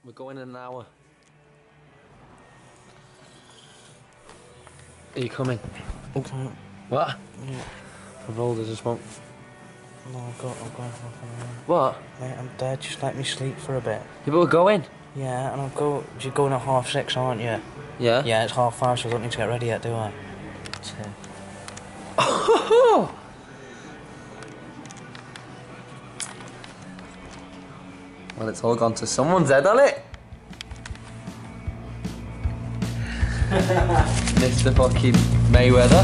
We're going in an hour. Are you coming? Okay. What? Yeah. I've rolled, I just won't. No, I'm going half an hour. What? Mate, I'm dead. Just let me sleep for a bit. Yeah, but we're going. Yeah, and you're going at 6:30, aren't you? Yeah? Yeah, it's 5:30, so I don't need to get ready yet, do I? So. Well, it's all gone to someone's head, hasn't it? Mr. fucking Mayweather.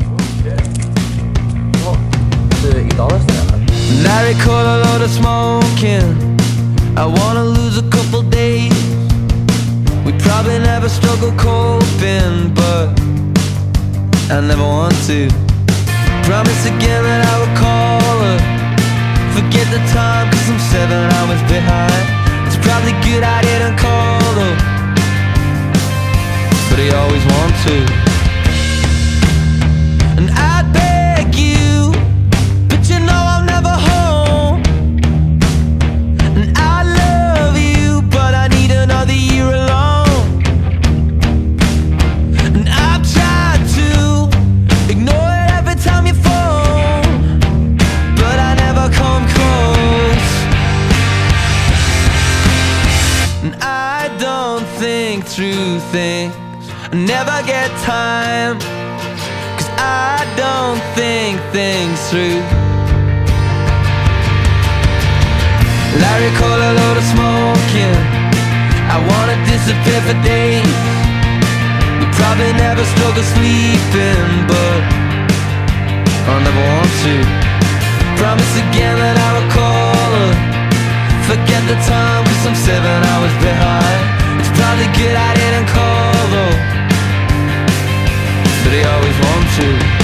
What? $30 there. Larry caught a load of smoking. I wanna lose a couple days. We probably never struggle coping, but I never want to. Promise again that I would call her. Forget the time cause I'm 7 hours behind. It's probably good I didn't call her, but I always want to. And I'd beg you, but you know I'm never home. And I love you, but I need another year alone. And I've tried to ignore it every time you phone, but I never come close. And I don't think through things, I never get time, cause I don't think things through. Larry caught a load of smoking. I wanna disappear for days. We probably never struggle sleeping, but I'll never want to. Promise again that I will call her. Forget the time cause I'm 7 hours behind. It's probably good I didn't call though, but I always want to.